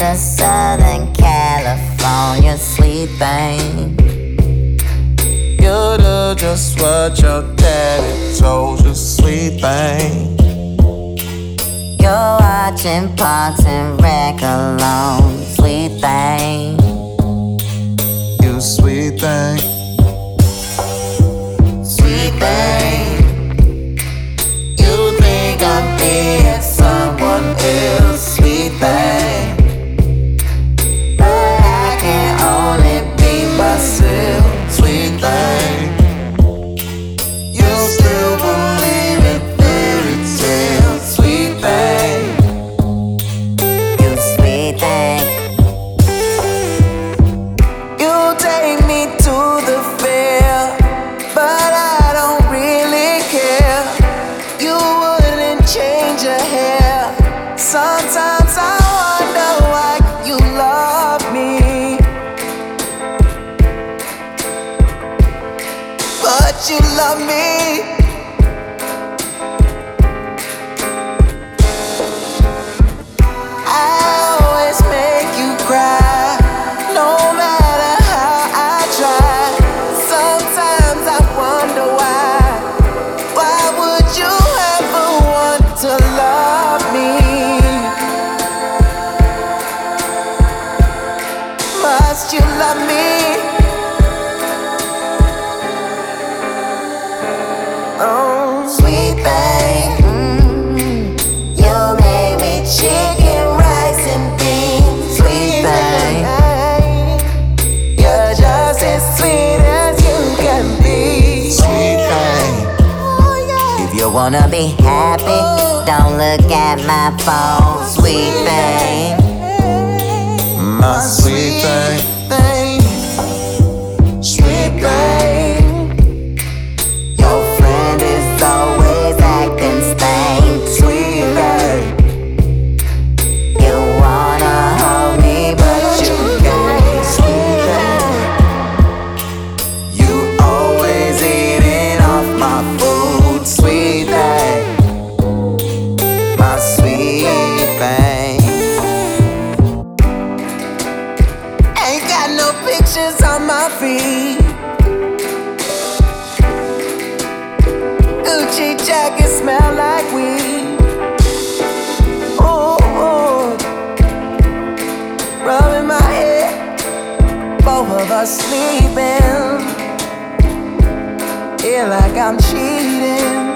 in Southern California, sweet thing. You do just what your daddy told you, sweet thing. You're watching Parks and Rec alone, sweet thing. You sweet thing. Sweet thing. You think I'm being someone else, sweet thing. But I can only be myself, sweet thing. You still believe in fairy tales, sweet thing. You sweet thing. You take me to the fair, but I don't really care. You wouldn't change your hair. Sometimes I wonder why you love me, but you love me. I always make you cry, no matter how I try. Sometimes I wonder why. Why would you ever want to love me? Must you love me? Oh, Sweet thing. You made me chicken, rice, and beans, sweet thing. you're just as sweet as you can be, sweet thing. If you wanna be happy, don't look at my phone, sweet thing. My sweet thing, sweet thing. Your friend is always acting stank, sweet thing. You wanna hold me, but you can't, sweet thing. You always eating off my food, sweet thing. My sweet thing. Ain't got no pictures on my feed. Gucci jacket smell like weed. Oh, rubbing my head, both of us sleeping. Feel like I'm cheating.